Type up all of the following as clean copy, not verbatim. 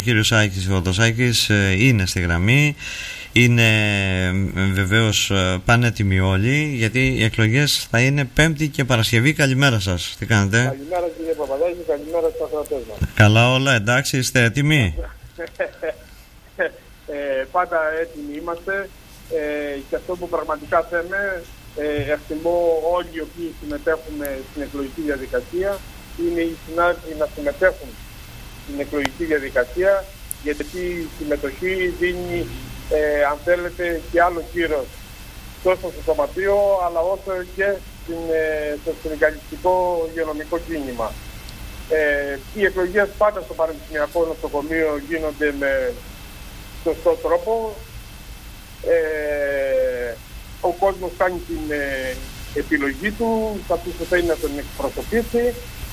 Ο κύριος Άκης Θεοδοσάκης είναι στη γραμμή. Είναι βεβαίως πανέτοιμοι όλοι, γιατί οι εκλογές θα είναι Πέμπτη και Παρασκευή. Καλημέρα σας, τι κάνετε? Καλημέρα κύριε Παπαδάκη, καλημέρα στους ακροατές μας. Καλά όλα, εντάξει, είστε έτοιμοι? Πάντα έτοιμοι είμαστε και αυτό που πραγματικά θέμε, εκτιμώ όλοι οι οποίοι συμμετέχουμε στην εκλογική διαδικασία, είναι οι συνάδελφοι να συμμετέχουν στην εκλογική διαδικασία, γιατί η συμμετοχή δίνει, αν θέλετε, και άλλο κύρος τόσο στο σωματείο, αλλά όσο και στο συνδικαλιστικό υγειονομικό κίνημα. Οι εκλογές πάντα στο Πανεπιστημιακό Νοσοκομείο γίνονται με σωστό τρόπο. Ο κόσμος κάνει την επιλογή του, θα του θέλει να τον εκπροσωπήσει.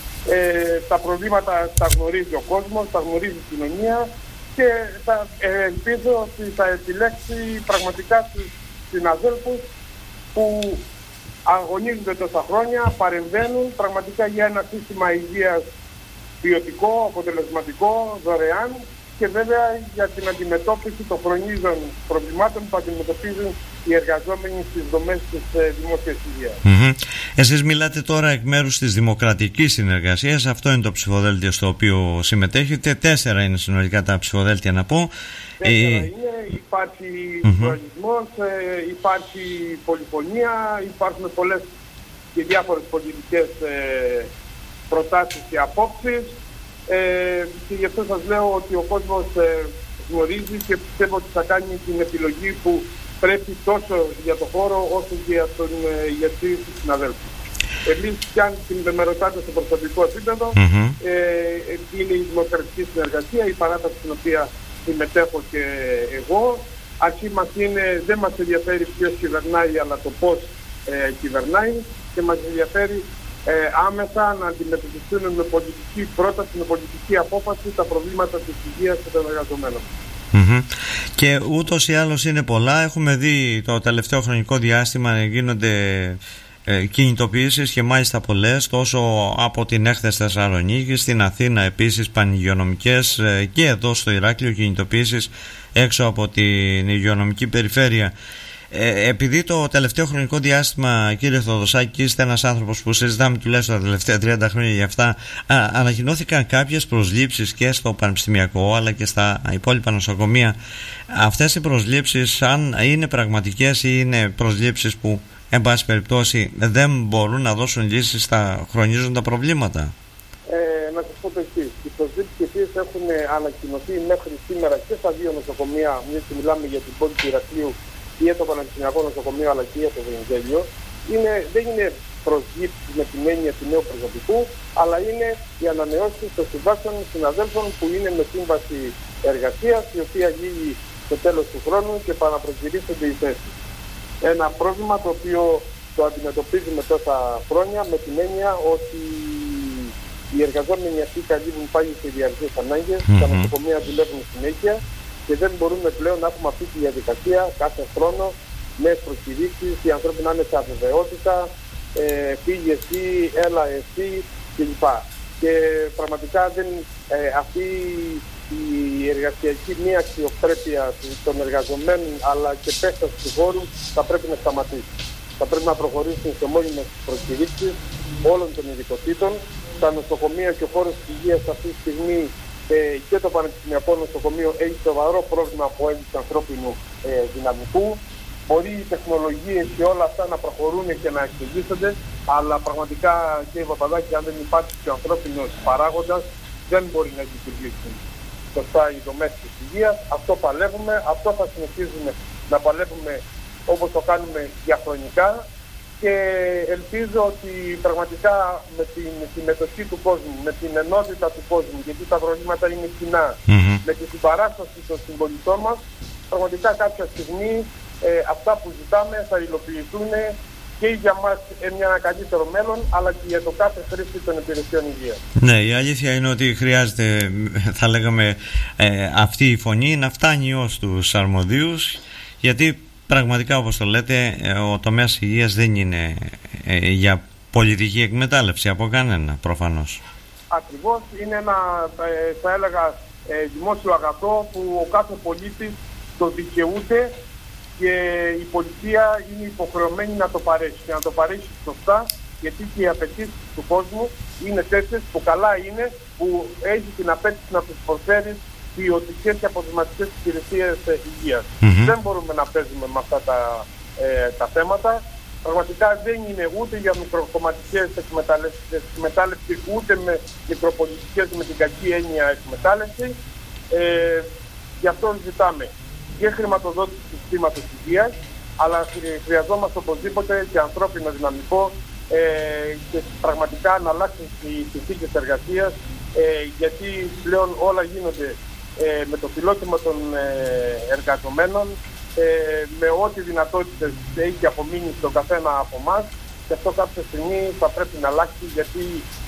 Τα προβλήματα τα γνωρίζει ο κόσμος, τα γνωρίζει η κοινωνία και ελπίζω ότι θα επιλέξει πραγματικά τους συναδέλφους που αγωνίζονται τόσα χρόνια, παρεμβαίνουν πραγματικά για ένα σύστημα υγείας ποιοτικό, αποτελεσματικό, δωρεάν και βέβαια για την αντιμετώπιση των χρονίζων προβλημάτων που αντιμετωπίζουν οι εργαζόμενοι στις δομές της δημόσιας υγείας. Εσείς μιλάτε τώρα εκ μέρους της Δημοκρατικής Συνεργασίας. Αυτό είναι το ψηφοδέλτιο στο οποίο συμμετέχετε. 4 είναι συνολικά τα ψηφοδέλτια, να πω. 4 είναι. Υπάρχει πλουραλισμός, υπάρχει πολυφωνία, υπάρχουν πολλές και διάφορες πολιτικές προτάσεις και απόψεις. Και γι' αυτό σας λέω ότι ο κόσμος γνωρίζει και πιστεύω ότι θα κάνει την επιλογή που πρέπει τόσο για το χώρο όσο και για τους συναδέλφους. Εμείς, κι αν με ρωτάτε στο προσωπικό επίπεδο, είναι η Δημοκρατική Συνεργασία, η παράταξη στην οποία συμμετέχω και εγώ. Αρχή μας είναι, δεν μας ενδιαφέρει ποιος κυβερνάει, αλλά το πώς κυβερνάει και μας ενδιαφέρει άμεσα να αντιμετωπιστούν με πολιτική πρόταση, με πολιτική απόφαση τα προβλήματα της υγείας και των εργαζομένων. Και ούτως ή άλλως είναι πολλά. Έχουμε δει το τελευταίο χρονικό διάστημα να γίνονται κινητοποιήσεις και μάλιστα πολλές, τόσο από την ΕΧΘΕΣ Θεσσαλονίκη, στην Αθήνα επίσης πανηγειονομικές και εδώ στο Ηράκλειο κινητοποιήσεις έξω από την υγειονομική περιφέρεια. Επειδή το τελευταίο χρονικό διάστημα, κύριε Θεοδοσάκη, είστε ένας άνθρωπος που συζητάμε τουλάχιστον τα τελευταία 30 χρόνια για αυτά, ανακοινώθηκαν κάποιες προσλήψεις και στο Πανεπιστημιακό αλλά και στα υπόλοιπα νοσοκομεία. Αυτές οι προσλήψεις, αν είναι πραγματικές ή είναι προσλήψεις που εν πάση περιπτώσει δεν μπορούν να δώσουν λύσεις στα χρονίζοντα προβλήματα? Να σας πω το εξής. Οι προσλήψεις οι οποίες έχουν ανακοινωθεί μέχρι σήμερα και στα 2 νοσοκομεία, μιας και μιλάμε για την πόλη του Ηρακλείου και για το Πανεπιστημιακό Νοσοκομείο αλλά και για το Βενιζέλιο, δεν είναι προσλήψεις με την έννοια του νέου προσωπικού, αλλά είναι οι ανανεώσεις των συμβάσεων συναδέλφων που είναι με σύμβαση εργασίας, η οποία λύγει στο τέλος του χρόνου και παραπροσδιορίζονται οι θέσεις. Ένα πρόβλημα το οποίο το αντιμετωπίζουμε τόσα χρόνια με την έννοια ότι οι εργαζόμενοι αυτοί καλύπτουν πάλι σε διαρκείς ανάγκες, τα νοσοκομεία δουλεύουν συνέχεια και δεν μπορούμε πλέον να έχουμε αυτή τη διαδικασία κάθε χρόνο με προκηρύξεις, οι άνθρωποι να είναι σε αβεβαιότητα, πήγε εσύ, έλα εσύ κλπ. Και πραγματικά αυτή η εργασιακή μη αξιοπρέπεια των εργαζομένων αλλά και πέσταση του χώρου θα πρέπει να σταματήσει. Θα πρέπει να προχωρήσουν σε μόνιμες προκηρύξεις όλων των ειδικοτήτων. Τα νοσοκομεία και ο χώρος της υγείας αυτή τη στιγμή και το Πανεπιστημιακό Νοσοκομείο έχει σοβαρό πρόβλημα από έλλειψη ανθρώπινου δυναμικού. Μπορεί οι τεχνολογίες και όλα αυτά να προχωρούν και να εξελίσσονται, αλλά πραγματικά, κύριε Παπαδάκη, αν δεν υπάρχει και ο ανθρώπινος παράγοντας, δεν μπορεί να λειτουργήσουν σωστά οι δομές της υγείας. Αυτό παλεύουμε, αυτό θα συνεχίζουμε να παλεύουμε όπως το κάνουμε διαχρονικά και ελπίζω ότι πραγματικά με την συμμετοχή του κόσμου, με την ενότητα του κόσμου, γιατί τα προβλήματα είναι κοινά, με τη συμπαράσταση των συμπολιτών μας, πραγματικά κάποια στιγμή αυτά που ζητάμε θα υλοποιηθούν και για μας ένα καλύτερο μέλλον, αλλά και για το κάθε χρήστη των υπηρεσιών υγείας. Ναι, η αλήθεια είναι ότι χρειάζεται, θα λέγαμε, αυτή η φωνή να φτάνει ως τους αρμοδίους, γιατί πραγματικά, όπως το λέτε, ο τομέας υγείας δεν είναι για πολιτική εκμετάλλευση από κανένα, προφανώς. Ακριβώς, είναι ένα, θα έλεγα, δημόσιο αγαθό που ο κάθε πολίτης το δικαιούται και η πολιτεία είναι υποχρεωμένη να το παρέχει και να το παρέχει σωστά, γιατί και οι απαιτήσεις του κόσμου είναι τέτοιες που καλά είναι που έχει την απέτηση να τους προσφέρει ποιοτικές και αποτελεσματικές υπηρεσίες υγείας. Δεν μπορούμε να παίζουμε με αυτά τα θέματα. Πραγματικά δεν είναι ούτε για μικροκομματικές εκμετάλλευση, ούτε με μικροπολιτικές με την κακή έννοια εκμετάλλευση. Γι' αυτό ζητάμε και χρηματοδότηση του συστήματος υγείας, αλλά χρειαζόμαστε οπωσδήποτε και ανθρώπινο δυναμικό και πραγματικά να αλλάξουν οι συνθήκες εργασίας, γιατί πλέον όλα γίνονται με το φιλότιμο των εργαζομένων, με ό,τι δυνατότητες έχει απομείνει στον καθένα από εμάς, και αυτό κάποια στιγμή θα πρέπει να αλλάξει, γιατί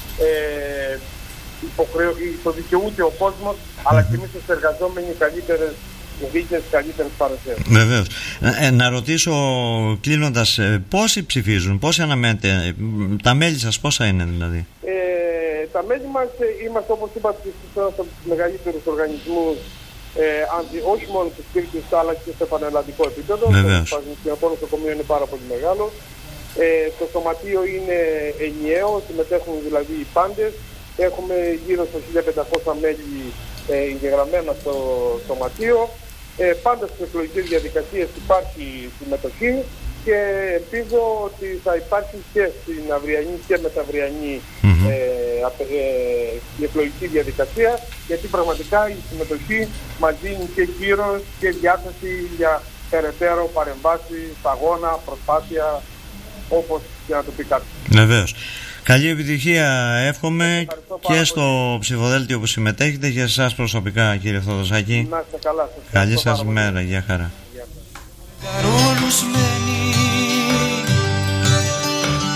το δικαιούται ο κόσμος, αλλά και εμείς ως εργαζόμενοι καλύτερες δίκαιες, καλύτερες παρουσίες. Βεβαίως. Να ρωτήσω κλείνοντας, πόσοι ψηφίζουν, πόσοι αναμένετε, τα μέλη σας πόσα είναι δηλαδή? Τα μέλη μας είμαστε, όπως είπατε, ένας από τους μεγαλύτερους οργανισμούς, όχι μόνο της Κρήτης αλλά και σε πανελλαδικό επίπεδο. Το Πανεπιστημιακό Νοσοκομείο είναι πάρα πολύ μεγάλο. Το σωματείο είναι ενιαίο, συμμετέχουν δηλαδή οι πάντες. Έχουμε γύρω στα 1500 μέλη εγγεγραμμένα στο σωματείο. Πάντα στις εκλογικές διαδικασίες υπάρχει συμμετοχή και ελπίζω ότι θα υπάρχει και στην αυριανή και μεθαυριανή η εκλογική διαδικασία, γιατί πραγματικά η συμμετοχή μας δίνει και κύρος και διάθεση για περαιτέρω παρεμβάσεις, αγώνα, προσπάθεια, όπως και να το πει κάτι. Βεβαίως. Καλή επιτυχία εύχομαι και στο ψηφοδέλτιο που συμμετέχετε και εσάς προσωπικά, κύριε Θοδωσάκη. Να είστε καλά. Καλή σας μέρα. Γεια χαρά.